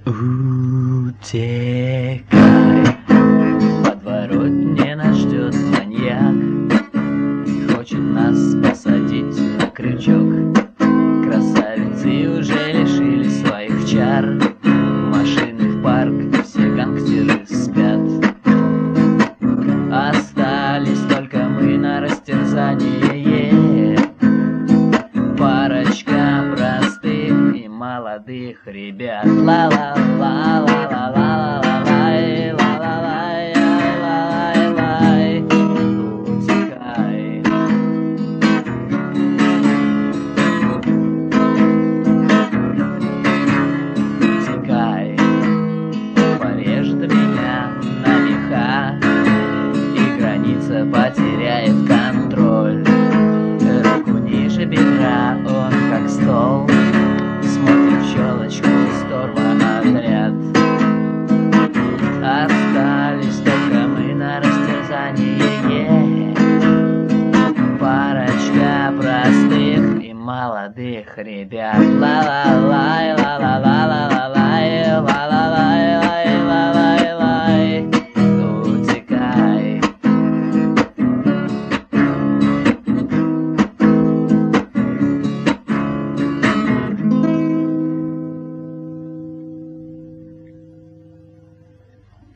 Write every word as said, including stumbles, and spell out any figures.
Утекай, подворотне нас ждет маньяк, хочет нас посадить на крючок. Красавицы уже лишили своих чар, машины в парк, все гангстеры спят. Остались только мы на растерзание, парочка простых и молодых ребят. Ла-ла-ла-ла-ла-ла-ла-ла-лай, ла-ла-лай-лай-лай-лай. Утекай. Утекай. Порежет меня на меха, и граница потеряет контроль. Руку ниже бедра, он как стол, смотрит в щелочку сторма-отряд. Остались только мы на растерзание, парочка простых и молодых ребят. Ла-ла-лай.